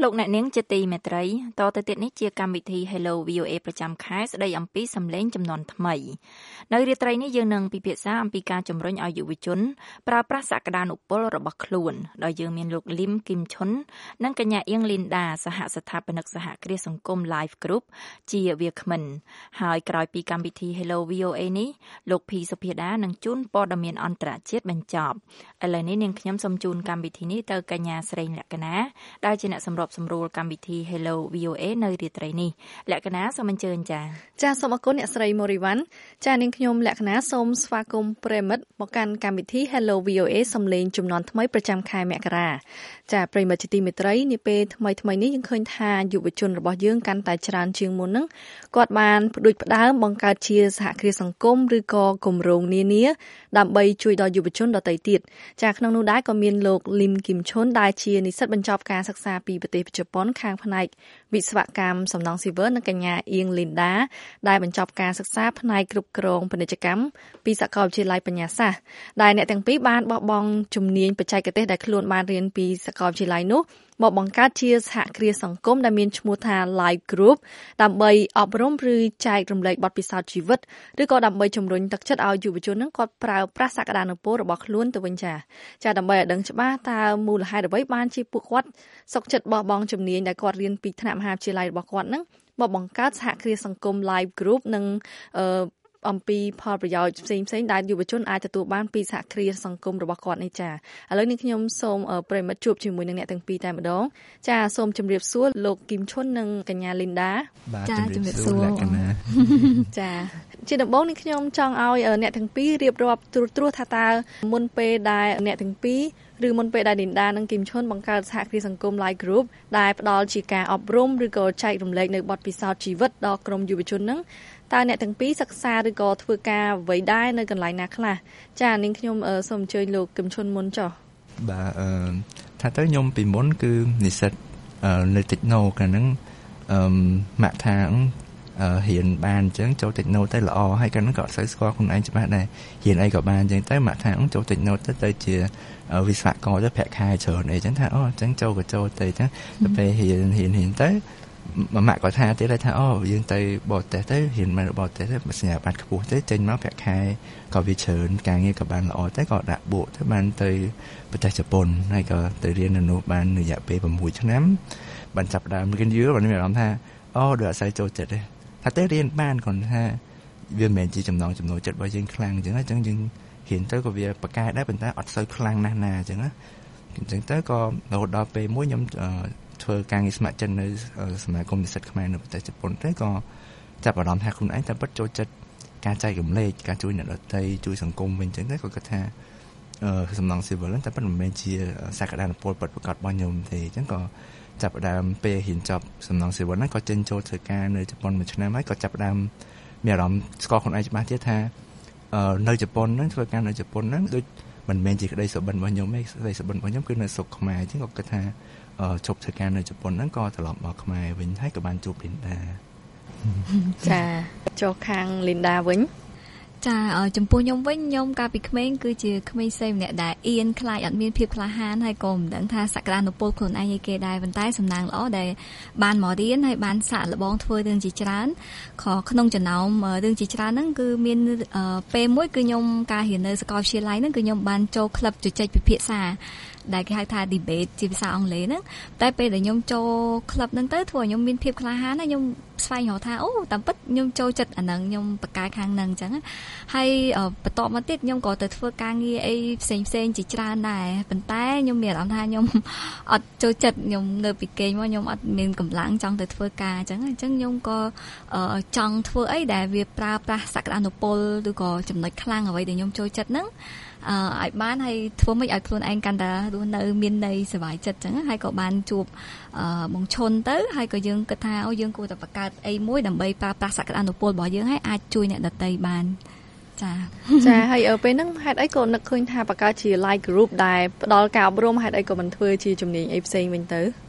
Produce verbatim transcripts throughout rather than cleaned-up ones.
លោកអ្នកនាងជាទីមេត្រីតទៅទៀតនេះជាកម្មវិធី Hello វី អូ เอ ប្រចាំខែស្ដីអំពីសម្លេងចំនួនថ្មីនៅរាត្រីនេះយើងនឹងពិភាក្សាអំពីការជំរុញឲ្យយុវជនប្រើប្រាស់សក្តានុពលរបស់ខ្លួនដោយយើងមានលោកលឹមគឹមឈុននិងកញ្ញាអៀងលីនដាសហស្ថាបនិកសហគ្រាសសង្គម Live Group ជាវាគ្មិនហើយក្រោយពីកម្មវិធី Hello វី អូ เอ នេះលោកភីសុភាដានឹងជូនព័ត៌មានអន្តរជាតិបញ្ចប់ឥឡូវនេះនាងខ្ញុំសូមជូនកម្មវិធីនេះទៅកញ្ញាស្រីលក្ខណាដែលជាអ្នកសម្របសម្រួលកម្មវិធី Hello វី អូ เอ នៅរាត្រីនេះលក្ខណាសូមអញ្ជើញចា៎ចាសូមអរគុណអ្នកស្រីម៉ូរីវ៉ាន់ចានាងខ្ញុំលក្ខណាសូមស្វាគមន៍ប្រិមិត្តមកកាន់កម្មវិធី Hello វី អូ เอ សំឡេងចំនួនថ្មីប្រចាំខែមករាចាប្រិមិត្តជាទីមេត្រីនាពេលថ្មីថ្មីនេះយើងឃើញថាយុវជនរបស់យើងកាន់តែច្រើនជាងមុនហ្នឹងគាត់បានផ្ដួចផ្ដើមបង្កើតជាសហគ្រាសសង្គមឬក៏គម្រោងនានាដើម្បីជួយដល់យុវជនដទៃទៀតចាក្នុងនោះដែរក៏មានលោកលឹមគឹមឈុនដែលជានិស្សិតបញ្ចប់ការសិក្សាពីប្រទេសជប៉ុនខាងផ្នែកវិស្វកម្មសំណង់ស៊ីវិលនិងកញ្ញាអៀងលីនដាដែលបញ្ចប់ការសិក្សាផ្នែកគ្រប់គ្រងពាណិជ្ជកម្មពីសាកលវិទ្យាល័យបញ្ញាសាស្ត្រដែលអ្នកទាំងពីរបានបោះបង់ជំនាញបច្ចេកទេសដែលខ្លួនបានរៀនពីសាកលវិទ្យាល័យនោះមកបង្កើតជាសហគ្រាសសង្គមដែលមានឈ្មោះថា Live Group ដើម្បីអប់រំឬចែករំលែកបទពិសោធន៍ជីវិតឬក៏ដើម្បីជំរុញទឹកចិត្តឲ្យយុវជននឹងគាត់ប្រើប្រាស់សក្តានុពលរបស់ខ្លួនទៅវិញចាចាដើម្បីឲ្យដឹងច្បាស់តើមូលហេតុអ្វីបានជាពួកគាត់សុខចិត្តបោះបង់ជំនាញដែលគាត់រៀនពីថ្នាក់មហាវិទ្យាល័យរបស់គាត់នឹងមកបង្កើតសហគ្រាសសង្គម Live Group និងអឺអំពីផលប្រយោជន៍ផ្សេងផ្សេងដែលយុវជនអាចទទួលបានពីសហគ្រាសសង្គមរបស់គាត់នេះចាឥឡូវនេះខ្ញុំសូមប្រិមិត្តជួបជាមួយនឹងអ្នកទាំងពីរតែម្ដងចាសូមជម្រាបសួរលោកគឹមឈុននិងកញ្ញាលីនដាចាជម្រាបសួរលោកកញ្ញាចាជាដំបូងនេះខ្ញុំចង់ឲ្យអ្នកទាំងពីររៀបរាប់ត្រួសត្រាសថាតើមុនពេលដែលអ្នកទាំងពីរឬមុនពេលដែលលីនដានិងគឹមឈុនបង្កើតសហគ្រាសសង្គម Live Group ដែលផ្ដល់ជាការអប់រំឬក៏ចែករំលែកនៅបទពិសោធន៍ជីវិតដល់ក្រុមយុវជនហ្នឹងតើអ្នកទាំងពីរសិក្សាឬក៏ធ្វើការអ្វីដែរនៅកន្លែងណាខ្លះចានាងខ្ញុំសូមអញ្ជើញលោកគឹមឈុនមុនចុះបាទអឺថាទៅខ្ញុំពីមុនគឺនិស្សិតនៅ Techno កាលហ្នឹងអឺម៉ាក់ថារៀនបានអញ្ចឹងចូល Techno ទៅល្អហើយកាលហ្នឹងក៏អត់សូវស្គាល់ខ្លួនឯងច្បាស់ដែររៀនអីក៏បានអញ្ចឹងទៅម៉ាក់ថាចូល Techno ទៅទៅជាវិស្វករទៅប្រាក់ខែច្រើនអីចឹងថាអូអញ្ចឹងចូលក៏ចូលទៅអញ្ចឹងទៅពេលរៀនរៀនរៀនទៅម៉ាក់ក៏ថាទៀតថាអូយើងទៅបរទេសទៅរៀនមកបរទេសទៅសញ្ញាបត្រខ្ពស់ទៅចេញមកប្រាក់ខែក៏វាច្រើនការងារក៏បានល្អទៅក៏ដាក់បូកទៅបានទៅប្រទេសជប៉ុនហើយក៏ទៅរៀននៅនោះបានរយៈពេល6ឆ្នាំបានចាប់ដើមរៀនយូរបានមានអារម្មណ៍ថាអូដូចអត់សូវចូលចិត្តទេថាទៅរៀនបានគាត់ថាវាមិនមែនជាចំណងចំណូលចិត្តរបស់យើងខ្លាំងអញ្ចឹងអញ្ចឹងយើងរៀនទៅក៏វាប្រកែកដែរប៉ុន្តែអត់សូវខ្លាំងណាស់ណាអញ្ចឹងណាអញ្ចឹងទៅក៏រហូតដល់ពេលមួយខ្ញុំធ្វើការងារស្ម័គ្រចិត្តនៅសមាគមនិស្សិតខ្មែរនៅប្រទេសជប៉ុនទៅក៏ចាប់អារម្មណ៍ថាខ្លួនឯងតែពិតចូលចិត្តការចែករំលែកការជួយអ្នកដទៃជួយសង្គមវិញអញ្ចឹងទៅក៏គិតថាអឺសំណង់ស៊ីវិលតែពិតមិនមែនជាសក្តានុពលពិតប្រាកដរបស់ខ្ញុំទេអញ្ចឹងក៏ចាប់ផ្ដើមពេលរៀនចប់សំណង់ស៊ីវិលហ្នឹងក៏ចេញចូលធ្វើការនៅជប៉ុនមួយឆ្នាំហើយក៏ចាប់ផ្ដើមមានអារម្មណ៍ស្គាល់ខ្លួនឯងច្បាស់ទៀតថានៅជប៉ុនហ្នឹងធ្វើការនៅជប៉ុនហ្នឹងដូចមិនមែនជាក្តីសុបិនរបស់ខ្ញុំទេក្តីសុបិនរបស់ខ្ញុំគឺនៅស្រុកខ្មែរអញ្ចឹងក៏គិតថាជប់ធ្វើការនៅជប៉ុនហ្នឹងក៏ត្រឡប់មកខ្មែរវិញហើយក៏បានជួបលីនដាចាចុះខាងលីនដាវិញចាចំពោះខ្ញុំវិញខ្ញុំកាលពីក្មេងគឺជាក្មេងស្រីម្នាក់ដែលអៀនខ្លាចអត់មានភាពក្លាហានហើយក៏មិនដឹងថាសក្តានុពលខ្លួនឯងឯគេដែរប៉ុន្តែសំណាងល្អដែលបានមករៀនហើយបានសាកល្បងធ្វើរឿងជាច្រើនខក្នុងចំណោមរឿងជាច្រើនហ្នឹងគឺមានពេលមួយគឺខ្ញុំការរៀននៅសាកលវិទ្យាល័យហ្នឹងគឺខ្ញុំបានចូលក្លឹបជជែកពិភាក្សាដែលគេហៅថា debate ជាភាសាអង់គ្លេសហ្នឹងតែពេលដែលខ្ញុំចូលក្លឹបហ្នឹងទៅធ្វើឲ្យខ្ញុំមានភាពក្លាហានហើយខ្ញុំស្វែងរកថាអូតាមពិតខ្ញុំចូលចិត្តអាហ្នឹងខ្ញុំបកកែខាងហ្នឹងអញ្ចឹងហើយបន្ទាប់មកទៀតខ្ញុំក៏ទៅធ្វើការងារអីផ្សេងផ្សេងជាច្រើនដែរប៉ុន្តែខ្ញុំមានអារម្មណ៍ថាខ្ញុំអត់ចូលចិត្តខ្ញុំនៅពីគេមកខ្ញុំអត់មានកម្លាំងចង់ទៅធ្វើការអញ្ចឹងអញ្ចឹងខ្ញុំក៏ចង់ធ្វើអីដែលវាប្រើប្រាស់សក្តានុពលឬក៏ចំណុចខ្លាំងអ្វីដែលខ្ញុំចូលចិត្តហ្នឹងអឺឲ្យបានហើយធ្វើមិនឲ្យខ្លួនឯងកាន់តែរស់នៅមានន័យសុបាយចិត្តអញ្ចឹងហើយក៏បានជួបអឺបងឈុនទៅហើយក៏យើងគិតថាអូយើងគួរតែបង្កើតអីមួយដើម្បីប្រើប្រាស់សក្តានុពលរបស់យើងឲ្យអាចជួយអ្នកដទៃបានចាចាហើយពេលហ្នឹងហេតុអីក៏នឹកឃើញថាបង្កើតជា Live Group ដែលផ្ដល់ការអប់រំហេតុអីក៏មិនធ្វើជាជំនាញអីផ្សេងវិញទៅ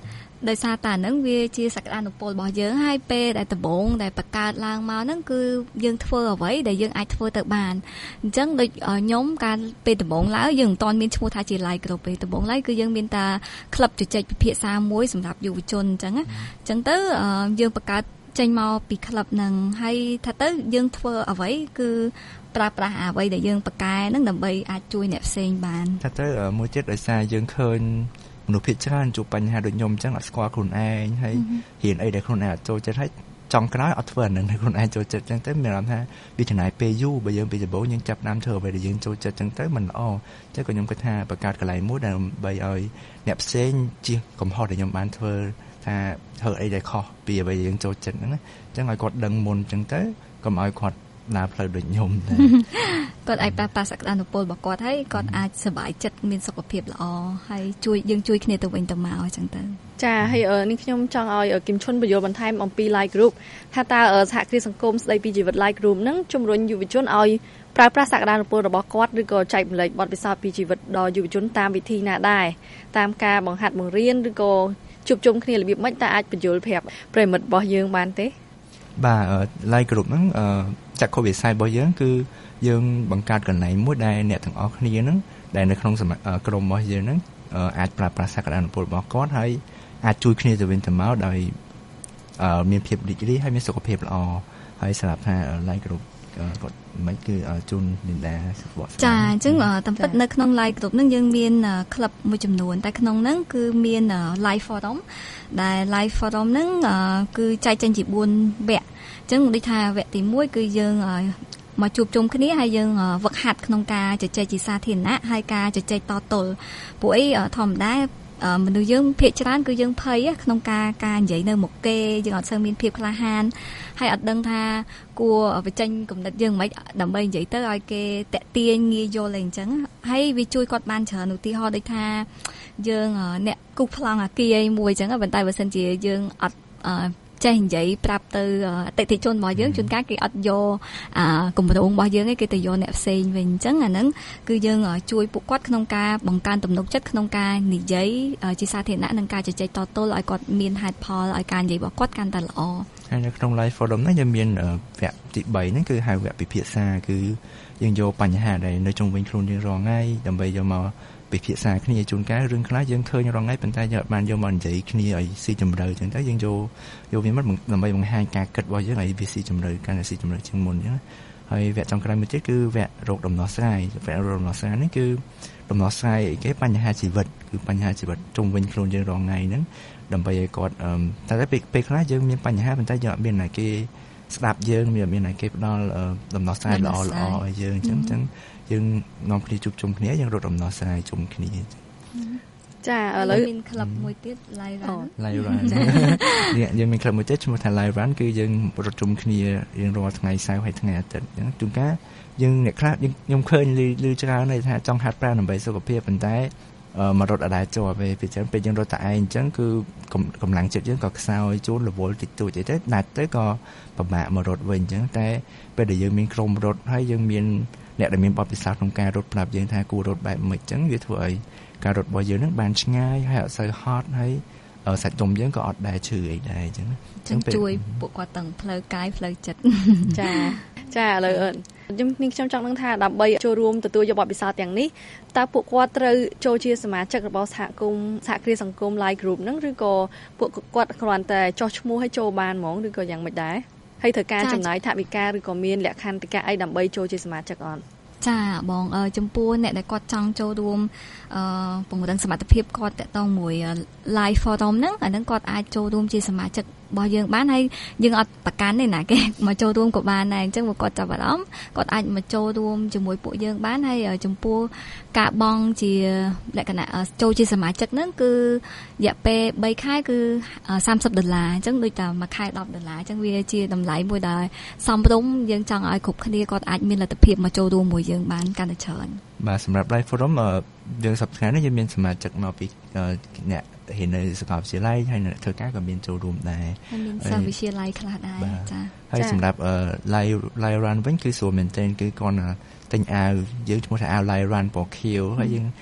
ដោយសារតែហ្នឹងវាជាសក្តានុពលរបស់យើងហើយពេលដែលដំបូងដែលបង្កើតឡើងមកហ្នឹងគឺយើងធ្វើអ្វីដែលយើងអាចធ្វើទៅបានអញ្ចឹងដូចខ្ញុំកាលពេលដំបូងឡើយយើងមិនទាន់មានឈ្មោះថាជា Live Group ទេដំបូងឡើយគឺយើងមានតែក្លឹបជជែកពិភាក្សាមួយសម្រាប់យុវជនអញ្ចឹងអញ្ចឹងទៅយើងបង្កើតចេញមកពីក្លឹបហ្នឹងហើយថាទៅយើងធ្វើអ្វីគឺប្រើប្រាស់អ្វីដែលយើងបកកែហ្នឹងដើម្បីអាចជួយអ្នកផ្សេងបានថាទៅមួយទៀតដោយសារយើងឃើញមនុស្សភាគច្រើនជួបបញ្ហាដូចខ្ញុំអញ្ចឹងអត់ស្គាល់ខ្លួនឯងហើយហ៊ានអីដែលខ្លួនឯងអត់ចូលចិត្តហើយចង់ក្រោយអត់ធ្វើអានឹងខ្លួនឯងចូលចិត្តអញ្ចឹងទៅមានអារម្មណ៍ថាវាចំណាយពេលយូរបើយើងពីដំបូងយើងចាប់ដើមធ្វើអ្វីដែលយើងចូលចិត្តអញ្ចឹងទៅមិនល្អអញ្ចឹងក៏ខ្ញុំគិតថាបង្កើតកន្លែងមួយដើម្បីឲ្យអ្នកផ្សេងជាកំហុសដែលខ្ញុំបានធ្វើថាធ្វើអីដែលខុសពីអ្វីដែលយើងចូលចិត្តហ្នឹងណាអញ្ចឹងឲ្យគាត់ដឹងមុនអញ្ចឹងទៅកុំឲ្យគាត់ដើរផ្លូវដូចខ្ញុំដែរគាត់អាចប្រើប្រាស់សក្តានុពលរបស់គាត់ហើយគាត់អាចសុខចិត្តមានសុខភាពល្អហើយជួយយើងជួយគ្នាទៅវិញទៅមកអញ្ចឹងទៅចាហើយនេះខ្ញុំចង់ឲ្យគឹមឈុនបញ្យល់បន្ថែមអំពី Live Group ថាតើសហគ្រាសសង្គមស្ដីពីជីវិត Live Group ហ្នឹងជំរុញយុវជនឲ្យប្រើប្រាស់សក្តានុពលរបស់គាត់ឬក៏ចែករំលែកបទពិសោធន៍ពីជីវិតដល់យុវជនតាមវិធីណាដែរតាមការបង្ហាត់បង្រៀនឬក៏ជួបជុំគ្នារបៀបម៉េចតើអាចបញ្យល់ប្រាប់ប្រិមិត្តរបស់យើងបានទេបាទ Live Group ហ្នឹងចក្ខុវិស័យរបស់យើងគឺយើងបង្កើតកន្លែងមួយដែលអ្នកទាំងអស់គ្នាហ្នឹងដែលនៅក្នុងក្រុមរបស់យើងហ្នឹងអាចប្រើប្រាស់សក្តានុពលរបស់គាត់ហើយអាចជួយគ្នាទៅវិញទៅមកដោយមានភាពរីករាយហើយមានសុខភាពល្អហើយសម្រាប់ថា Live Group គាត់មិនគឺជូនលីនដាសុខភាពចាអញ្ចឹងតាមពិតនៅក្នុង Live Group ហ្នឹងយើងមានក្លឹបមួយចំនួនតែក្នុងហ្នឹងគឺមាន Live Forum ដែល Live Forum ហ្នឹងគឺចែកចេញជាបួនវគ្គអញ្ចឹងដូចថាវគ្គទីមួយគឺយើងមកជួបជុំគ្នាហើយយើងវឹកហាត់ក្នុងការជជែកជាសាធារណៈហើយការជជែកតទល់ពួកអីធម្មតាមនុស្សយើងភាគច្រើនគឺយើងភ័យក្នុងការការនិយាយនៅមុខគេយើងអត់សូវមានភាពក្លាហានហើយអត់ដឹងថាគួរបញ្ចេញគំនិតយើងមិនដើម្បីនិយាយទៅឲ្យគេតាក់ទាញងាយយល់អីអញ្ចឹងហើយវាជួយគាត់បានច្រើនឧទាហរណ៍ដូចថាយើងអ្នកគូសប្លង់អាគារអីមួយអញ្ចឹងប៉ុន្តែបើសិនជាយើងអត់ចេះនិយាយប្រាប់ទៅអតិថិជនរបស់យើងជួនកាលគេអត់យកគម្រោងរបស់យើងឯងគេទៅយកអ្នកផ្សេងវិញអញ្ចឹងអាហ្នឹងគឺយើងជួយពួកគាត់ក្នុងការបង្កើនទំនុកចិត្តក្នុងការនិយាយជាសាធារណៈនិងការជជែកតទល់ឲ្យគាត់មានហេតុផលឲ្យការនិយាយរបស់គាត់កាន់តែល្អហើយនៅក្នុង Live Forum ហ្នឹងយើងមានវគ្គទីបីហ្នឹងគឺហៅវគ្គពិភាក្សាគឺយើងយកបញ្ហាដែលនៅជុំវិញខ្លួនយើងរាល់ថ្ងៃដើម្បីយកមកពិភាក្សាគ្នាជួនកាលរឿងខ្លះយើងឃើញរាល់ថ្ងៃប៉ុន្តែយើងអត់បានយកមកនិយាយគ្នាឲ្យស៊ីជម្រៅអញ្ចឹងទៅយើងយកយកវាមកដើម្បីបង្ហាញការគិតរបស់យើងឲ្យវាស៊ីជម្រៅកាន់តែស៊ីជម្រៅជាងមុនអញ្ចឹងហើយវគ្គចុងក្រោយមួយទៀតគឺវគ្គរកដំណោះស្រាយវគ្គរកដំណោះស្រាយនេះគឺដំណោះស្រាយអីគេបញ្ហាជីវិតគឺបញ្ហាជីវិតជុំវិញខ្លួនយើងរាល់ថ្ងៃហ្នឹងដើម្បីឲ្យគាត់តែពេលពេលខ្លះយើងមានបញ្ហាប៉ុន្តែយើងអត់មានណាគេស្ដាប់យើងមានមានណាគេផ្ដល់ដំណោះស្រាយល្អល្អឲ្យយើងអញ្ចឹងអញ្ចឹងយើងនាំគ្នាជួបជុំគ្នាយើងរកដំណោះស្រាយជុំគ្នាចាឥឡូវមានក្លឹបមួយទៀត Live Run Live Run យើងមានក្លឹបមួយទៀតឈ្មោះថា Live Run គឺយើងរត់ជុំគ្នារៀងរាល់ថ្ងៃសៅរ៍ហើយថ្ងៃអាទិត្យអញ្ចឹងជួនកាលយើងអ្នកខ្លះខ្ញុំឃើញឮច្រើនថាចង់ហាត់ប្រាណដើម្បីសុខភាពប៉ុន្តែមករត់អត់ដែរជាប់ពេលពីចឹងពេលយើងរត់តែឯងអញ្ចឹងគឺកម្លាំងចិត្តយើងក៏ខ្សោយជួនរវល់តិចតួចអីទៅដាច់ទៅក៏ពិបាកមករត់វិញអញ្ចឹងតែពេលដែលយើងមានក្រុមរត់ហើយយើងមានអ្នកដែលមានបទពិសោធន៍ក្នុងការរត់ប្រាប់យើងថាគួររត់បែបម៉េចអញ្ចឹងវាធ្វើឲ្យការរត់របស់យើងនឹងបានឆ្ងាយហើយអត់សូវហត់ហើយសាច់ដុំយើងក៏អត់ដែរឈឺអីដែរអញ្ចឹងអញ្ចឹងជួយពួកគាត់ទាំងផ្លូវកាយផ្លូវចិត្តចាចាឥឡូវខ្ញុំខ្ញុំចង់ដឹងថាដើម្បីចូលរួមទទួលយកបទពិសោធន៍ទាំងនេះតើពួកគាត់ត្រូវចូលជាសមាជិករបស់សហគមន៍សហគ្រាសសង្គម Live Group ហ្នឹងឬក៏ពួកគាត់គ្រាន់តែចោះឈ្មោះឲ្យចូលបានហ្មងឬក៏យ៉ាងម៉េចដែរហើយត្រូវការចំណាយថវិកាឬក៏មានលក្ខន្តិកៈអីដើម្បីចូលជាសមាជិកអត់ចាបងចំពោះអ្នកដែលគាត់ចង់ចូលរួមអឺពង្រឹងសមត្ថភាពគាត់តាក់ទងមួយ Live Forum ហ្នឹងអាហ្នឹងគាត់អាចចូលរួមជាសមាជិករបស់យើងបានហើយយើងអត់ប្រកាន់ទេណាគេមកចូលរួមក៏បានដែរអញ្ចឹងបើគាត់ចាប់អារម្មណ៍គាត់អាចមកចូលរួមជាមួយពួកយើងបានហើយចំពោះការបង់ជាលក្ខណៈចូលជាសមាជិកហ្នឹងគឺរយៈពេលបីខែគឺសាមសិបដុល្លារអញ្ចឹងដូចតែមួយខែដប់ដុល្លារអញ្ចឹងវាជាតម្លៃមួយដែលសមរម្យយើងចង់ឲ្យគ្រប់គ្នាគាត់អាចមានលទ្ធភាពមកចូលរួមមួយយើងបានកាន់តែច្រើនបាទសម្រាប់ Live Forum យើងសប្តាហ៍នេះយើងមានសមាជិកមកពីអ្នកហ៊ាននៅសាកលវិទ្យាល័យហើយអ្នកធ្វើការក៏មានចូលរួមដែរហើយមានសាកលវិទ្យាល័យខ្លះដែរចាហើយសម្រាប់ Live Live Run វិញគឺស្រួលមែនទែនគឺគាត់ទិញអាវយើងឈ្មោះថាអាវ Live Run ពណ៌ខៀវហើយយើងព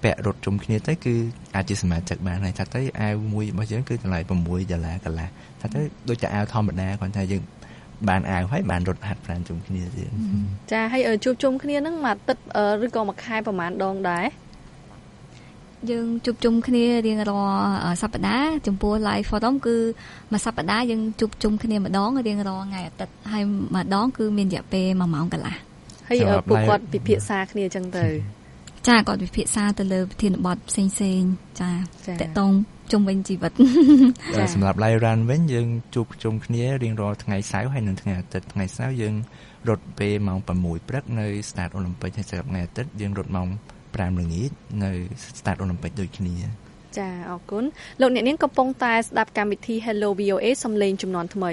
ពាក់រត់ជុំគ្នាទៅគឺអាចជាសមាជិកបានហើយថាទៅអាវមួយរបស់យើងគឺតម្លៃ6ដុល្លារកន្លះថាទៅដូចតែអាវធម្មតាគាត់ថាយើងបានអាវហើយបានរត់ហាត់ប្រាណជុំគ្នាទៀតចាហើយជួបជុំគ្នាហ្នឹងមួយអាទិត្យឬក៏មួយខែប្រហែលដងដែរយើងជួបជុំគ្នារៀងរាល់សប្តាហ៍ចំពោះ live forum គឺមួយសប្តាហ៍យើងជួបជុំគ្នាម្ដងរៀងរាល់ថ្ងៃអាទិត្យហើយម្ដងគឺមានរយៈពេលមួយម៉ោងកន្លះហើយពួកគាត់ពិភាក្សាគ្នាអញ្ចឹងទៅចាគាត់ពិភាក្សាទៅលើប្រធានបទផ្សេងផ្សេងចាតកតងជុំវិញជីវិតសម្រាប់ live run វិញយើងជួបជុំគ្នារៀងរាល់ថ្ងៃសៅរ៍ហើយនិងថ្ងៃអាទិត្យថ្ងៃសៅរ៍យើងរត់ពេលម៉ោង6ព្រឹកនៅ Start Olympic ហើយសម្រាប់ថ្ងៃអាទិត្យយើងរត់ម៉ោង5ល្ងាចនៅ Start Olympic ដូចគ្នាចាអរគុណលោកអ្នកនាងកំពុងតែស្ដាប់កម្មវិធី Hello វី អូ เอ សំឡេងជំនាន់ថ្មី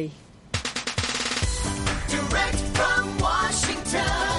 Direct from Washington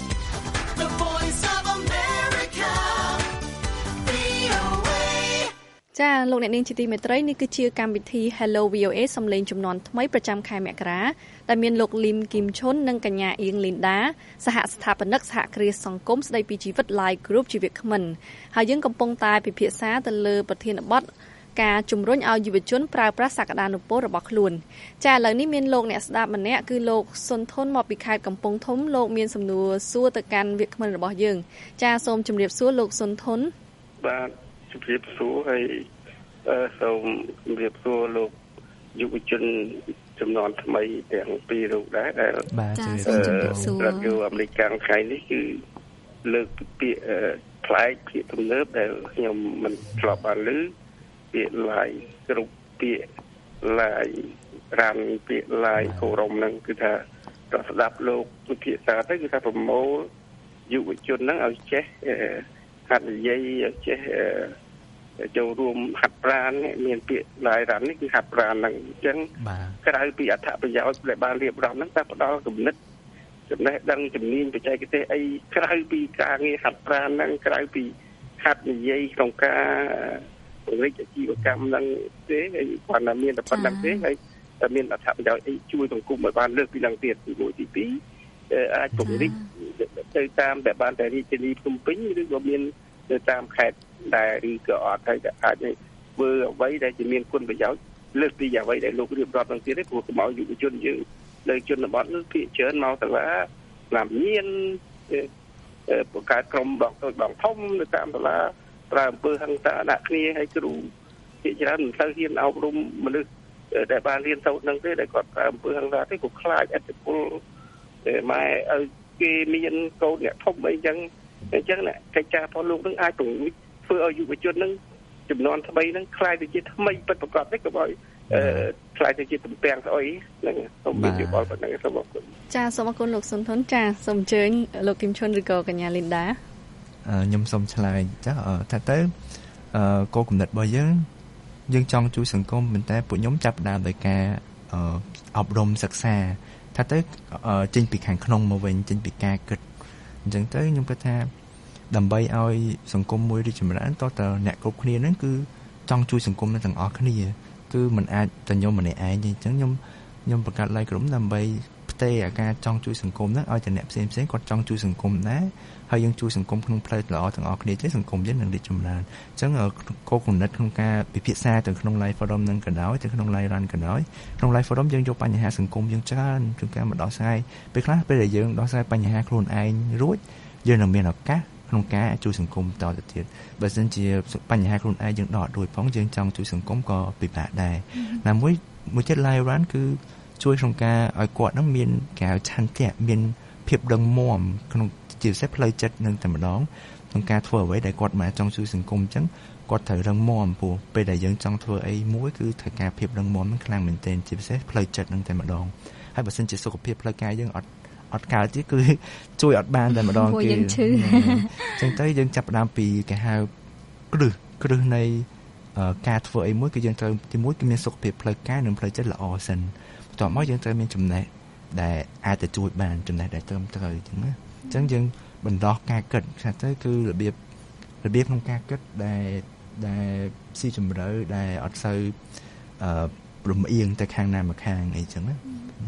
The Voice of America វី អូ เอចាលោកអ្នកនាងជាទីមេត្រីនេះគឺជាកម្មវិធី Hello វី អូ เอ សំឡេងជំនាន់ថ្មីប្រចាំខែមករាដែលមានលោកលីមគីមឈុននិងកញ្ញាអៀងលីនដាសហស្ថាបនិកសហគ្រាសសង្គមស្ដីពីជីវិត Live Group ជីវៈក្មិនហើយយើងកំពុងតែពិភាក្សាទៅលើប្រធានបទការជំរុញឲ្យយុវជនប្រើប្រាស់សក្តានុពលរបស់ខ្លួនចាឥឡូវនេះមានលោកអ្នកស្ដាប់ម្នាក់គឺលោកសុនធនមកពីខេត្តកំពង់ធំលោកមានសំណួរសួរទៅកាន់វាគ្មិនរបស់យើងចាសូមជម្រាបសួរលោកសុនធនបាទជម្រាបសួរហើយអឺសូមជម្រាបសួរលោកយុវជនចំនួនថ្មីទាំងពីររូបដែរដែលបាទសូមជម្រាបសួររដ្ឋអាមេរិកថ្ងៃនេះគឺលើកពាក្យផ្លែកពាក្យទំនើបដែលខ្ញុំមិនធ្លាប់បានឮពាក្យឡាយគ្រប់ពាក្យឡាយរានពាក្យឡាយគោរមហ្នឹងគឺថាដល់ស្ដាប់លោកវិភាសាទៅគឺថាប្រមូលយុវជនហ្នឹងឲ្យចេះហាត់និយាយចេះចូលរួមហាត់ប្រាណមានពាក្យឡាយរាននេះគឺហាត់ប្រាណហ្នឹងអញ្ចឹងក្រៅពីអត្ថប្រយោជន៍ដែលបានរៀបរាប់ហ្នឹងតែផ្ដល់គំនិតចំណេះដឹងជំនាញបច្ចេកទេសអីក្រៅពីការងារហាត់ប្រាណហ្នឹងក្រៅពីហាត់និយាយក្នុងការពង្រីកអាជីវកម្មហ្នឹងទេហើយគាត់តែមានតែប៉ុណ្្នឹងទេហើយតែមានអត្ថប្រយោជន៍អីជួយសង្គមឲ្យបានលើកពីនឹងទៀតទីមួយទីពីរអាចពង្រីកទៅតាមតែបានតែរាជធានីភ្នំពេញឬក៏មានទៅតាមខេត្តដែលឬក៏អត់ហើយអាចធ្វើអ្វីដែលជាមានគុណប្រយោជន៍លើកពីអ្វីដែលលោករៀបរាប់នឹងទៀតទេព្រោះកុំឲ្យយុវជនយើងនៅជនបទនោះភាគច្រើនមកសាលាlàm nhiênបង្កើតក្រុមបងតូចបងធំនៅតាមសាលាប្រើអំពើហិង្សាដាក់គ្នាឲ្យគ្រូជាច្រើនមិនទៅហ៊ានអប់រំមនុស្សដែលបានរៀនសូត្រនឹងទេដែលគាត់ប្រើអំពើហិង្សាទេគាត់ខ្លាចអត្តពលម៉ែឲ្យគេមានកូនអ្នកធំអីចឹងអញ្ចឹងកិច្ចការរបស់លោកនឹងអាចពង្រីកធ្វើឲ្យយុវជននឹងចំនួនថ្មីនឹងខ្លាយទៅជាថ្មីពិតប្រាកដទេក៏ឲ្យខ្លាយទៅជាទំពាំងស្អុយហ្នឹងសូមមានយោបល់ប៉ុណ្ណឹងសូមអរគុណចាសូមអរគុណលោកសុនធនចាសូមអញ្ជើញលោកគឹមឈុនឬក៏កញ្ញាលីនដាខ្ញុំសូមឆ្លើយចាថាទៅគោលគំនិតរបស់យើងយើងចង់ជួយសង្គមប៉ុន្តែពួកខ្ញុំចាប់ផ្ដើមដោយការអប់រំសិក្សាថាទៅចេញពីខាងក្នុងមកវិញចេញពីការគិតអញ្ចឹងទៅខ្ញុំគិតថាដើម្បីឲ្យសង្គមមួយរីកចម្រើនតើតើអ្នកគ្រប់គ្នាហ្នឹងគឺចង់ជួយសង្គមទាំងអស់គ្នាគឺមិនអាចតែខ្ញុំម្នាក់ឯងទេអញ្ចឹងខ្ញុំខ្ញុំបង្កើតឡាយក្រុមដើម្បីផ្ទេរអាការចង់ជួយសង្គមហ្នឹងឲ្យតែអ្នកផ្សេងផ្សេងគាត់ចង់ជួយសង្គមដែរហើយយើងជួយសង្គមក្នុងផ្លូវល្អទាំងអស់គ្នាទេសង្គមយើងនឹងរីកចម្រើនអញ្ចឹងគោលគំនិតក្នុងការពិភាក្សាទៅក្នុង live forum នឹងក៏ដោយទៅក្នុង live run ក៏ដោយក្នុង live forum យើងយកបញ្ហាសង្គមយើងច្រើនក្នុងការមកដោះស្រាយពេលខ្លះពេលដែលយើងដោះស្រាយបញ្ហាខ្លួនឯងរួចយើងនឹងមានឱកាសក្នុងការជួយសង្គមតទៅទៀតបើមិនជាបញ្ហាខ្លួនឯងយើងដករួចផងយើងចង់ជួយសង្គមក៏ពិបាកដែរណាមួយមួយទៀត live run គឺជួយក្នុងការឲ្យគាត់នឹងមានការឆន្ទៈមានភាពដឹងមាំក្នុងជាពិសេសផ្លូវចិត្តនឹងតែម្ដងក្នុងការធ្វើអ្វីដែលគាត់មកចង់ជួយសង្គមអញ្ចឹងគាត់ត្រូវរឹងមាំព្រោះពេលដែលយើងចង់ធ្វើអីមួយគឺត្រូវការភាពរឹងមាំនឹងខ្លាំងមែនទែនជាពិសេសផ្លូវចិត្តនឹងតែម្ដងហើយបើមិនជាសុខភាពផ្លូវកាយយើងអត់អត់កើតទេគឺជួយអត់បានតែម្ដងគេអញ្ចឹងទៅយើងចាប់ផ្ដើមពីគេហៅគ្រឹះគ្រឹះនៃការធ្វើអីមួយគឺយើងត្រូវទីមួយគឺមានសុខភាពផ្លូវកាយនិងផ្លូវចិត្តល្អសិនបន្ទាប់មកយើងត្រូវមានចំណេះដែលអាចទៅជួយបានចំណេះដែលត្រឹមត្រូវអញ្ចឹងណាអញ្ចឹងយើងបណ្ដោះការគិតថាទៅគឺរបៀបរបៀបក្នុងការគិតដែលដែលស៊ីជម្រៅដែលអត់សូវអឺរំអៀងទៅខាងណាមកខាងអីចឹងណាហ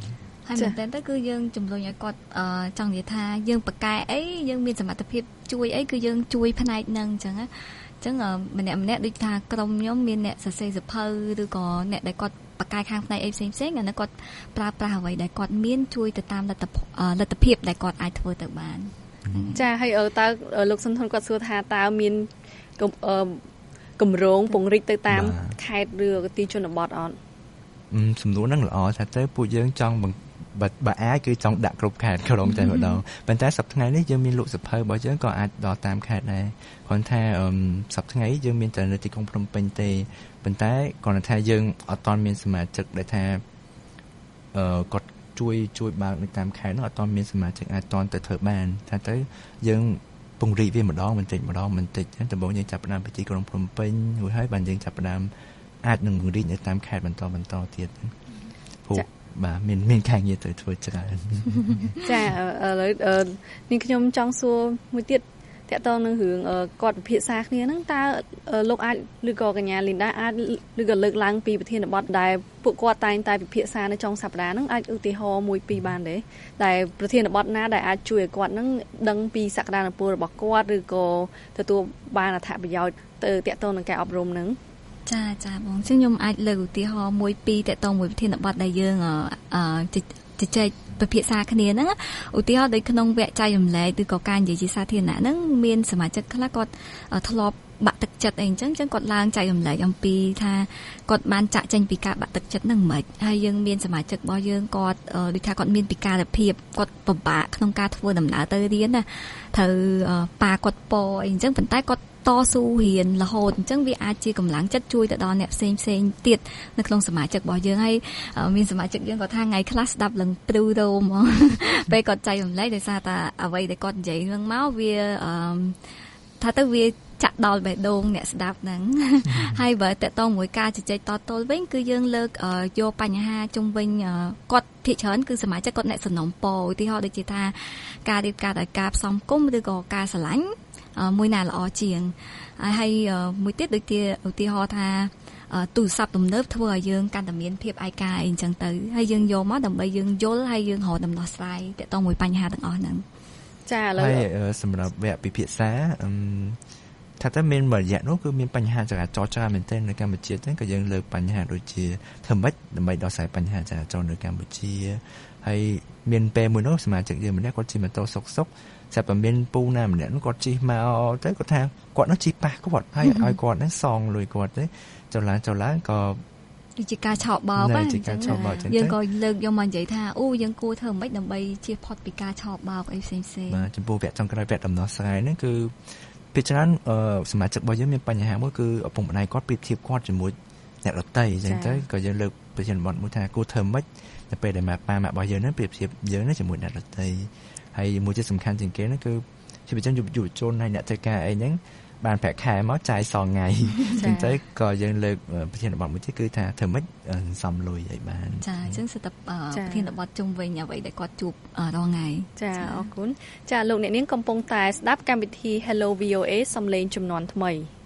ហើយមែនតើទៅគឺយើងជំរុញឲ្យគាត់ចង់និយាយថាយើងបកកែអីយើងមានសមត្ថភាពជួយអីគឺយើងជួយផ្នែកហ្នឹងអញ្ចឹងណាអញ្ចឹងម្នាក់ម្នាក់ដូចថាក្រុមខ្ញុំមានអ្នកសរសេរសភៅឬក៏អ្នកដែលគាត់បកកែខាងផ្នែកអីផ្សេងផ្សេងអានោះគាត់ប្រើប្រាស់អ្វីដែលគាត់មានជួយទៅតាមលទ្ធលទ្ធភាពដែលគាត់អាចធ្វើទៅបានចាហើយតើលោកសុនធនគាត់សួរថាតើមានគម្រោងពង្រីកទៅតាមខេត្តឬទីជនបទអត់សំណួរហ្នឹងល្អថាទៅពួកយើងចង់បើអាចគឺចង់ដាក់គ្រប់ខេត្តក្រុងតែម្ដងប៉ុន្តែសប្តាហ៍ថ្ងៃនេះយើងមានលោកសភៅរបស់យើងក៏អាចដល់តាមខេត្តដែរគ្រាន់ថាសប្តាហ៍ថ្ងៃយើងមានតែនៅទីក្រុងភ្នំពេញទេប៉ុន្តែគ្រាន់តែថាយើងអត់ទាន់មានសមាជិកដែលថាអឺគាត់ជួយជួយបើកនៅតាមខេត្តនោះអត់ទាន់មានសមាជិកអាចទាន់ទៅធ្វើបានថាទៅយើងពង្រីកវាម្ដងបន្តិចម្ដងបន្តិចដំបូងយើងចាប់ផ្ដើមពីទីក្រុងភ្នំពេញរួចហើយបានយើងចាប់ផ្ដើមអាចនឹងពង្រីកនៅតាមខេត្តបន្តបន្តទៀតព្រោះបាទមានមានការងារទៅធ្វើច្រើនចាឥឡូវនេះខ្ញុំចង់សួរមួយទៀតតកតងនឹងរឿងគាត់ពិភាក្សាគ្នាហ្នឹងតើលោកអាចឬក៏កញ្ញាលីនដាអាចឬក៏លើកឡើងពីប្រធានបទដែលពួកគាត់តែងតែពិភាក្សានៅចុងសប្តាហ៍ហ្នឹងអាចឧទាហរណ៍មួយពីរបានទេដែលប្រធានបទណាដែលអាចជួយឲ្យគាត់ហ្នឹងដឹងពីសក្តានុពលរបស់គាត់ឬក៏ទទួលបានអត្ថប្រយោជន៍ទៅតកតងនឹងការអប់រំហ្នឹងចាចាបងចឹងខ្ញុំអាចលើកឧទាហរណ៍មួយពីរតកតងមួយប្រធានបទដែលយើងអឺជជែកពិភាក្សាគ្នាហ្នឹងឧទាហរណ៍ដូចក្នុងវគ្គចែករំលែកឬក៏ការនិយាយជាសាធារណៈហ្នឹងមានសមាជិកខ្លះគាត់ធ្លាប់បាក់ទឹកចិត្តអីអញ្ចឹងចឹងគាត់ឡើងចែករំលែកអំពីថាគាត់បានចាក់ចេញពីការបាក់ទឹកចិត្តហ្នឹងមិនហើយយើងមានសមាជិករបស់យើងគាត់ដូចថាគាត់មានពិការភាពគាត់ពិបាកក្នុងការធ្វើដំណើរទៅរៀនណាត្រូវប៉ាគាត់ពោអីអញ្ចឹងប៉ុន្តែគាត់តស៊ូរៀនរហូតអញ្ចឹងវាអាចជាកម្លាំងចិត្តជួយទៅដល់អ្នកផ្សេងផ្សេងទៀតនៅក្នុងសមាជិករបស់យើងហើយមានសមាជិកយើងគាត់ថាថ្ងៃខ្លះស្ដាប់ឡើងព្រឺរោមហ្មងពេលគាត់ចែករំលែកដោយសារតែអ្វីដែលគាត់និយាយហ្នឹងមកវាថាទៅវាចាក់ដល់បេះដូងអ្នកស្ដាប់ហ្នឹងហើយបើតកតងមួយការជជែកតទល់វិញគឺយើងលើកយកបញ្ហាជុំវិញគាត់ភាគច្រើនគឺសមាជិកគាត់អ្នកសំណុំពរឧទាហរណ៍ដូចជាថាការរៀបការដោយការផ្សំគុំឬក៏ការស្រឡាញ់មួយណាល្អជាងហើយមួយទៀតដូចជាឧទាហរណ៍ថាទូរស័ព្ទទំនើបធ្វើឲ្យយើងកាន់តែមានភាពឯកាអីអញ្ចឹងទៅហើយយើងយកមកដើម្បីយើងយល់ហើយយើងរកដំណោះស្រាយទាក់ទងមួយបញ្ហាទាំងអស់ហ្នឹងចាឥឡូវហើយសម្រាប់វគ្គពិភាក្សាថាតើមានមួយរយៈនោះគឺមានបញ្ហាចរាចរណ៍ច្រើនមែនទែននៅកម្ពុជាហ្នឹងក៏យើងលើកបញ្ហាដូចជាធ្វើម៉េចដើម្បីដោះស្រាយបញ្ហាចរាចរណ៍នៅកម្ពុជាហើយមានពេលមួយនោះសមាជិកយើងម្នាក់គាត់ជិះម៉ូតូសុកសុកចាប់តែមានពូណាម្នាក់នោះគាត់ជិះមកទៅគាត់ថាគាត់នោះជិះប៉ះគាត់ហើយឲ្យគាត់ហ្នឹងសងលុយគាត់ទៅចុះឡើងចុះឡើងក៏ដូចជាការឆោបបោកហ្នឹងយើងក៏លើកយកមកនិយាយថាអូយើងគួរធ្វើម៉េចដើម្បីជៀសផុតពីការឆោបបោកអីផ្សេងផ្សេងបាទចំពោះវគ្គចុងក្រោយវគ្គដំណោះស្រាយហ្នឹងគឺពីច្រើនសមាជិករបស់យើងមានបញ្ហាមួយគឺឪពុកម្ដាយគាត់ប្រៀបធៀបគាត់ជាមួយអ្នកដទៃអញ្ចឹងទៅក៏យើងលើកប្រធានបទមួយថាគួរធ្វើម៉េចនៅពេលដែលម៉ាក់ប៉ាម៉ាក់របស់យើងហ្នឹងប្រៀបធៀបយើងហ្នឹងជាមួយអ្នកដទៃហើយមួយទៀតសំខាន់ជាងគេហ្នឹងគឺជាប្រចាំយុវជនហើយអ្នកធ្វើការអីហ្នឹងបានប្រាក់ខែមកចាយសងថ្ងៃអញ្ចឹងទៅក៏យើងលើកប្រធានបទមួយទៀតគឺថាធ្វើម៉េចសំលុយឲ្យបានចាអញ្ចឹងសិតតែប្រធានបទជុំវិញអ្វីដែលគាត់ជួបរាល់ថ្ងៃចាអរគុណចាលោកអ្នកនាងកំពុងតែស្ដាប់កម្មវិធី Hello វី អូ เอ សំឡេងជំនាន់ថ្មី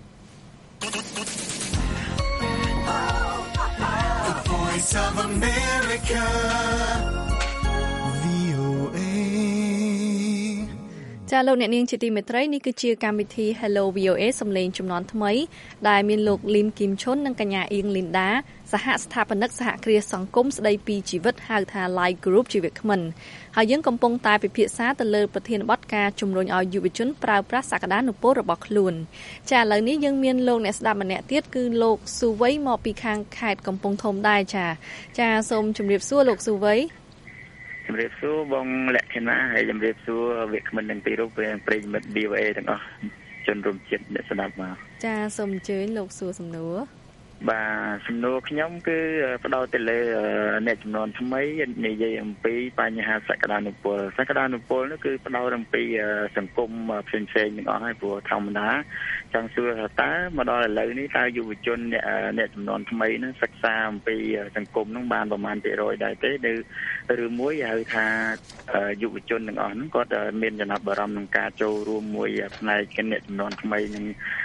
The Voice of America វី អូ เอចាលោកអ្នកនាងជាទីមេត្រីនេះគឺជាកម្មវិធី Hello វី អូ เอ សំឡេងជំនាន់ថ្មីដែលមានលោកលីនគីមឈុននិងកញ្ញាអៀងលីនដាសហស្ថាបនិកសហគ្រាសសង្គមស្ដីពីជីវិតហៅថា Life Group ជីវគ្មិនហើយយើងកំពុងតែពិភាក្សាទៅលើប្រធានបទការជំរុញឲ្យយុវជនប្រើប្រាស់សក្តានុពលរបស់ខ្លួនចាឥឡូវនេះយើងមានលោកអ្នកស្ដាប់ម្នាក់ទៀតគឺលោកស៊ូវ័យមកពីខាងខេត្តកំពង់ធំដែរចាចាសូមជម្រាបសួរលោកស៊ូវ័យជំរាបសួរបងលក្ខណៈហើយជំរាបសួរវាគ្មិនទាំងពីររូបប្រិយមិត្ត វី អូ เอ ទាំងអស់ជនរួមជាតិអ្នកស្ដាប់មកចាសូមអញ្ជើញលោកសួរសំណួរបាទសំណួរខ្ញុំគឺផ្ដោតទៅលើអ្នកចំនួនថ្មីនិយាយអំពីបញ្ហាសក្តានុពលសក្តានុពលនោះគឺផ្ដោតអំពីសង្គមផ្សេងផ្សេងទាំងអស់ហើយព្រោះធម្មតាចង់សួរថាតើមកដល់ឥឡូវនេះតើយុវជនអ្នកអ្នកចំនួនថ្មីនោះសិក្សាអំពីសង្គមនោះបានប្រមាណភាគរយដែរទេឬមួយហៅថាយុវជនទាំងអស់នោះគាត់មានចំណាប់អារម្មណ៍ក្នុងការចូលរួមមួយផ្នែកគណៈចំនួនថ្មីនឹង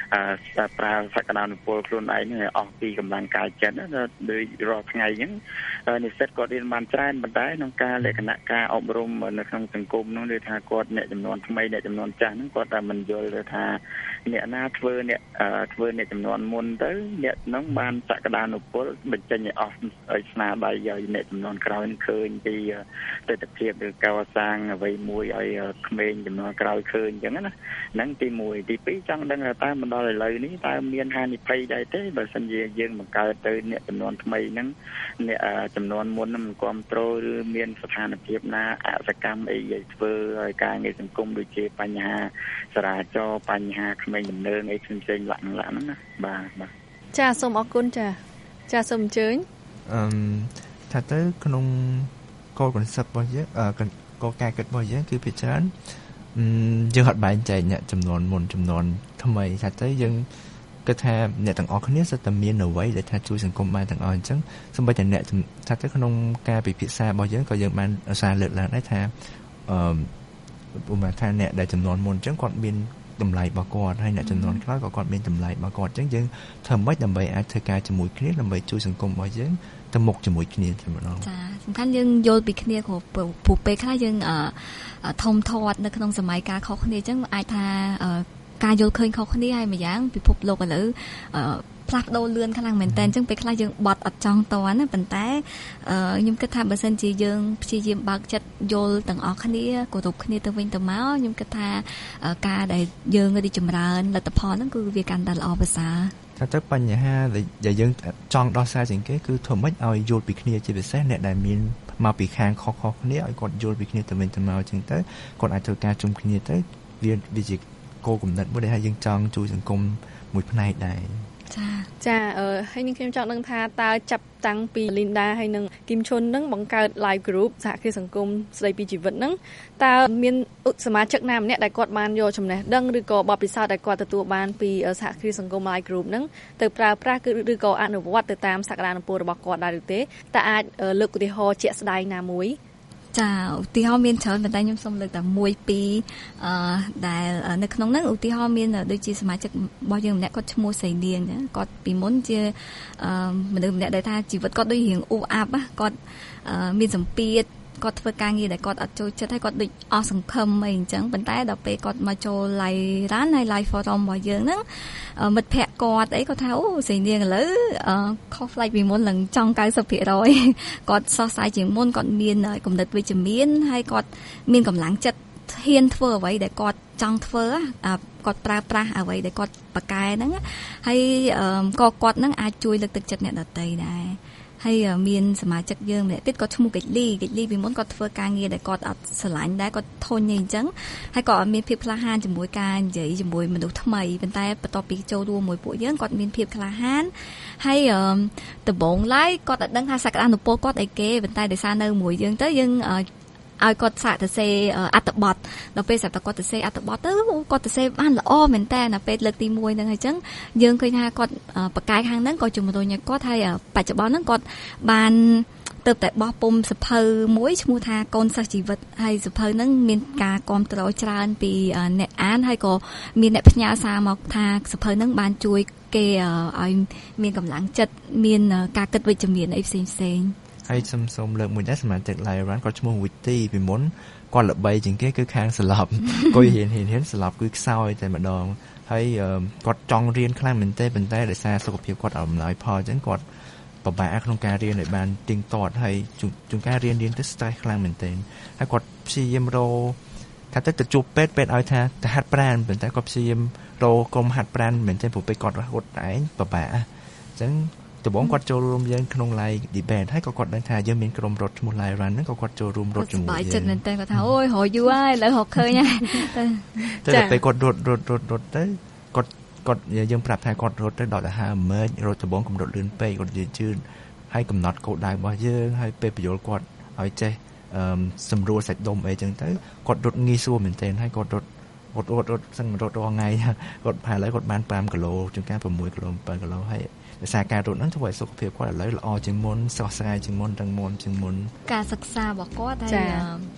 អឺប្រើសក្តានុពលខ្លួនឯងហ្នឹងឲ្យអស់ពីកម្លាំងកាយចិត្តណាដោយរាល់ថ្ងៃអញ្ចឹងនិស្សិតគាត់រៀនបានច្រើនប៉ុន្តែក្នុងការលក្ខណៈការអប់រំនៅក្នុងសង្គមនោះគឺថាគាត់អ្នកចំនួនថ្មីអ្នកចំនួនចាស់ហ្នឹងគាត់តែមិនយល់ថាអ្នកណាធ្វើអ្នកធ្វើអ្នកចំនួនមុនទៅអ្នកហ្នឹងបានសក្តានុពលបញ្ចេញឲ្យអស់ឲ្យស្នាដៃឲ្យអ្នកចំនួនក្រោយនឹងឃើញពីទស្សនវិជ្ជាឬកសាងអ្វីមួយឲ្យក្មេងចំនួនក្រោយឃើញអញ្ចឹងណាហ្នឹងទីមួយទីពីរចង់ដឹងថាតើមកដល់ឥឡូវនេះតើមានហានិភ័យដែរទេបើសិនជាយើងបង្កើតទៅអ្នកចំនួនថ្មីហ្នឹងអ្នកចំនួនមុនហ្នឹងមិនគ្រប់គ្រងឬមានស្ថានភាពណាអសកម្មអីឲ្យធ្វើឲ្យការងារសង្គមដូចជាបញ្ហាចរាចរណ៍បញ្ហាក្មេងដំណើរអីផ្សេងៗឡាក់ឡាក់ហ្នឹងណាបាទបាទចាសូមអរគុណចាចាសូមអញ្ជើញអឺថាទៅក្នុងគោល concept របស់យើងគោលការណ៍គិតរបស់យើងគឺភាគច្រើនយើងអត់បែងចែកអ្នកចំនួនមុនចំនួនថ្មីថាទៅយើងគិតថាអ្នកទាំងអស់គ្នាសុទ្ធតែមានអ្វីដែលថាជួយសង្គមបានទាំងអស់អញ្ចឹងសូម្បីតែអ្នកថាទៅក្នុងការពិភាក្សារបស់យើងក៏យើងបានឧស្សាហ៍លើកឡើងដែរថាអឺឧបមាថាអ្នកដែលចំនួនមុនអញ្ចឹងគាត់មានតម្លៃរបស់គាត់ហើយអ្នកចំនួនក្រោយក៏គាត់មានតម្លៃរបស់គាត់អញ្ចឹងយើងធ្វើម៉េចដើម្បីអាចធ្វើការជាមួយគ្នាដើម្បីជួយសង្គមរបស់យើងទៅមុខជាមួយគ្នាតែម្ដងចាសំខាន់យើងយល់ពីគ្នាព្រោះពេលខ្លះយើងធំធាត់នៅក្នុងសម័យកាលខុសគ្នាអញ្ចឹងអាចថាការយល់ឃើញខុសគ្នាហើយម្យ៉ាងពិភពលោកឥឡូវផ្លាស់ប្ដូរលឿនខ្លាំងមែនតើអញ្ចឹងពេលខ្លះយើងបត់អត់ចង់តន់ណាប៉ុន្តែខ្ញុំគិតថាបើសិនជាយើងព្យាយាមបើកចិត្តយល់ទាំងអស់គ្នាគោរពគ្នាទៅវិញទៅមកខ្ញុំគិតថាការដែលយើងរីកចម្រើនលទ្ធផលហ្នឹងគឺវាកាន់តែល្អប្រសើរថាទៅបញ្ហាដែលយើងចង់ដោះស្រាយជាងគេគឺធ្វើម៉េចឲ្យយល់ពីគ្នាជាពិសេសអ្នកដែលមានមកពីខាងខុសៗគ្នាឲ្យគាត់យល់ពីគ្នាទៅវិញទៅមកអញ្ចឹងទៅគាត់អាចធ្វើការជុំគ្នាទៅវាវាជាគោលគំនិតមួយដែលយើងចង់ជួយសង្គមមួយផ្នែកដែរចាចាអឺហើយនឹងខ្ញុំចង់ដឹងថាតើចាប់តាំងពី Linda ហើយនឹង Kim Chun នឹងបង្កើត live group សហគ្រាសសង្គមស្ដីពីជីវិតហ្នឹងតើមានសមាជិកណាម្នាក់ដែលគាត់បានយកចំណេះដឹងឬក៏បទពិសោធន៍ដែលគាត់ទទួលបានពីសហគ្រាសសង្គម live group ហ្នឹងទៅប្រើប្រាស់ឬក៏អនុវត្តទៅតាមសក្តានុពលរបស់គាត់ដែរឬទេតើអាចលើកឧទាហរណ៍ជាក់ស្ដែងណាមួយចាឧទាហរណ៍មានច្រើនប៉ុន្តែខ្ញុំសូមលើកតែមួយពីរអឺដែលនៅក្នុងហ្នឹងឧទាហរណ៍មានដូចជាសមាជិករបស់យើងម្នាក់គាត់ឈ្មោះសៃនាងគាត់ពីមុនជាអឺមនុស្សម្នាក់ដែលថាជីវិតគាត់ដូចរៀងអ៊ូអាប់គាត់មានសម្ពាធគាត់ធ្វើការងារដែលគាត់អត់ចូលចិត្តហើយគាត់ដូចអស់សង្ឃឹមអីអញ្ចឹងប៉ុន្តែដល់ពេលគាត់មកចូល live run ហើយ live forum របស់យើងហ្នឹងមិត្តភ័ក្តិគាត់អីគាត់ថាអូស្រីនាងឥឡូវខុស flight ពីមុនឡើងចង់ ninety percent គាត់សោះស្រាយជាងមុនគាត់មានគំនិតវិជ្ជមានហើយគាត់មានកម្លាំងចិត្តហ៊ានធ្វើអ្វីដែលគាត់ចង់ធ្វើគាត់ប្រើប្រាស់អ្វីដែលគាត់បកកែហ្នឹងហើយក៏គាត់ហ្នឹងអាចជួយលើកទឹកចិត្តអ្នកដទៃដែរហើយមានសមាជិកយើងម្នាក់ទៀតគាត់ឈ្មោះកិច្ចលីកិច្ចលីពីមុនគាត់ធ្វើការងារដែលគាត់អត់ស្រឡាញ់ដែរគាត់ធន់អីអញ្ចឹងហើយគាត់អត់មានភាពក្លាហានជាមួយការនិយាយជាមួយមនុស្សថ្មីប៉ុន្តែបន្ទាប់ពីចូលរួមមួយពួកយើងគាត់មានភាពក្លាហានហើយដំបូងឡើយគាត់អត់ដឹងថាសក្តានុពលគាត់អីគេប៉ុន្តែដោយសារនៅមួយយើងទៅយើងឲ្យគាត់សាកទៅសេអត្ថបទដល់ពេលសាកគាត់ទៅសេអត្ថបទទៅគាត់ទៅសេបានល្អមែនតើដល់ពេលលើកទីមួយហ្នឹងហើយអញ្ចឹងយើងឃើញថាគាត់បកកាយខាងហ្នឹងក៏ជំរុញឲ្យគាត់ហើយបច្ចុប្បន្នហ្នឹងគាត់បានទៅតែបោះពុំសភៅមួយឈ្មោះថាកូនសិស្សជីវិតហើយសភៅហ្នឹងមានការគាំទ្រច្រើនពីអ្នកអានហើយក៏មានអ្នកផ្ញើសារមកថាសភៅហ្នឹងបានជួយគេឲ្យមានកម្លាំងចិត្តមានការគិតវិជ្ជមានអីផ្សេងផ្សេងហើយសុំសុំលើកមួយដែរសមាជិក Live Run គាត់ឈ្មោះវិទីពីមុនគាត់ល្បីជាងគេគឺខាងស្លាប់គាត់ហ៊ានហ៊ានហ៊ានស្លាប់គឺខ្សោយតែម្ដងហើយគាត់ចង់រៀនខ្លាំងមែនទេប៉ុន្តែដោយសារសុខភាពគាត់អត់អំណោយផលអញ្ចឹងគាត់ពិបាកក្នុងការរៀនឲ្យបានទៀងទាត់ហើយជួនកាលរៀនរៀនទៅ stress ខ្លាំងមែនទេហើយគាត់ព្យាយាមរកថាទៅទៅជួបពេទ្យពេទ្យឲ្យថាទៅហាត់ប្រាណប៉ុន្តែគាត់ព្យាយាមរកក្រុមហាត់ប្រាណមែនទេព្រោះពេទ្យគាត់រត់ឯងពិបាកអញ្ចឹងដំបូងគាត់ចូលរួមយើងក្នុង live debate ហើយក៏គាត់ដឹងថាយើងមានក្រុមរត់ឈ្មោះ Live Run ហ្នឹងក៏គាត់ចូលរួមរត់ជាមួយយើងបាយចិត្តមែនតើគាត់ថាអូយរយយូរហើយឥឡូវរកឃើញហើយទៅទៅពេលគាត់រត់រត់រត់រត់ទៅគាត់គាត់យើងប្រាប់ថាគាត់រត់ទៅដល់ទៅហាមើចរត់ដំបូងកម្រិតលឿនពេកគាត់និយាយជឿនហើយកំណត់គោលដៅរបស់យើងហើយពេលបញ្យល់គាត់ឲ្យចេះអឺសម្រួលសាច់ដុំអីចឹងទៅគាត់រត់ងាយស្រួលមែនទែនហើយគាត់រត់រត់រត់រត់សឹងរត់រាល់ថ្ងៃគាត់ប្រហែលឥឡូវគាត់បានfiveគីឡូជួនកាលsixគីឡូsevenគីឡូហើយដោយសារការរត់ហ្នឹងធ្វើឲ្យសុខភាពគាត់ឥឡូវល្អជាងមុនស្រស់ស្រាយជាងមុនរឹងមាំជាងមុនការសិក្សារបស់គាត់ហើយ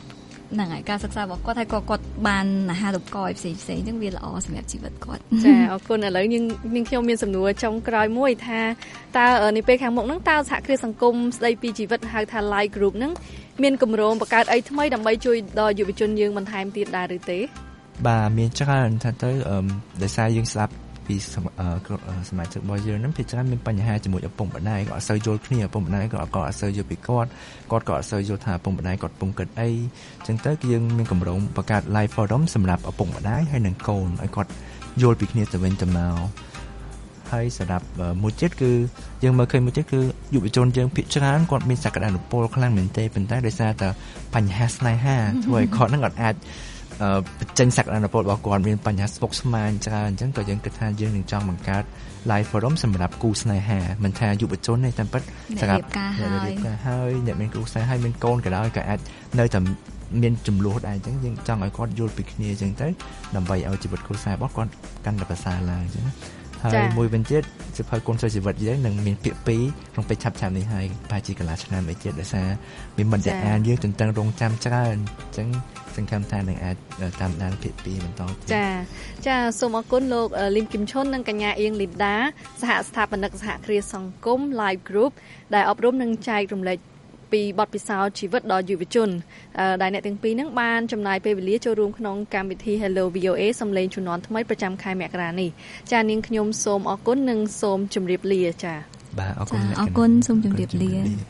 ហ្នឹងហើយការសិក្សារបស់គាត់ហើយក៏គាត់បានអាហារូបករណ៍ផ្សេងផ្សេងអញ្ចឹងវាល្អសម្រាប់ជីវិតគាត់ចាអរគុណឥឡូវយើងនាងខ្ញុំមានសំណួរចុងក្រោយមួយថាតើនៅពេលខាងមុខហ្នឹងតើសហគ្រាសសង្គមស្ដីពីជីវិតហៅថា Life Group ហ្នឹងមានគម្រោងបង្កើតអីថ្មីដើម្បីជួយដល់យុវជនយើងបន្ថែមទៀតដែរឬទេបាទមានច្រើនថាទៅអឺដោយសារយើងស្ដាប់ពីសមាជិករបស់យើងហ្នឹងភាគច្រើនមានបញ្ហាជាមួយឪពុកម្ដាយក៏អត់សូវយល់គ្នាឪពុកម្ដាយក៏ក៏អត់សូវយល់ពីគាត់គាត់ក៏អត់សូវយល់ថាឪពុកម្ដាយគាត់ពុំគិតអីអញ្ចឹងទៅយើងមានគម្រោងបង្កើត Live Forum សម្រាប់ឪពុកម្ដាយហើយនិងកូនឲ្យគាត់យល់ពីគ្នាទៅវិញទៅមកហើយសម្រាប់មួយទៀតគឺយើងមើលឃើញមួយទៀតគឺយុវជនយើងភាគច្រើនគាត់មានសក្តានុពលខ្លាំងមែនទេប៉ុន្តែដោយសារតែបញ្ហាស្នេហាធ្វើឲ្យគាត់នឹងអត់អាចបញ្ចេញសក្តានុពលរបស់គាត់មានបញ្ហាស្មុគស្មាញច្រើនអញ្ចឹងក៏យើងគិតថាយើងនឹងចង់បង្កើត Live Forum សម្រាប់គូស្នេហាមិនថាយុវជនទេតែពិតសម្រាប់ការហើយហើយអ្នកមានគូស្នេហ៍ហើយមានកូនក៏ដោយក៏អាចនៅតែមានចំនួនដែរអញ្ចឹងយើងចង់ឲ្យគាត់យល់ពីគ្នាអញ្ចឹងទៅដើម្បីឲ្យជីវិតគ្រួសាររបស់គាត់កាន់តែប្រសើរឡើងអញ្ចឹងហើយមួយវិញទៀតសិភៅគុណជីវិតយើងនឹងមានពាក្យពីរក្នុងពេលឆាប់ឆាប់នេះហើយប្រហែលជាកន្លះឆ្នាំអីទៀតដោយសារមានមិត្តដែលអានយើងទន្ទឹងរង់ចាំច្រើនអញ្ចឹងសង្ឃឹមថានឹងអាចតាមដានពាក្យពីរបន្តទៀតចាចាសូមអរគុណលោកលីមគឹមឈុននិងកញ្ញាអៀងលីដាសហស្ថាបនិកសហគ្រាសសង្គម Live Group ដែលអប់រំនិងចែករំលែកពីបទពិសោធន៍ជីវិតដល់យុវជនដែលអ្នកទាំងពីរនឹងបានចំណាយពេលវេលាចូលរួមក្នុងកម្មវិធី Hello វី អូ เอ សំឡេងជំនាន់ថ្មីប្រចាំខែមករានេះចានាងខ្ញុំសូមអរគុណនិងសូមជម្រាបលាចាបាទអរគុណអរគុណសូមជម្រាបលា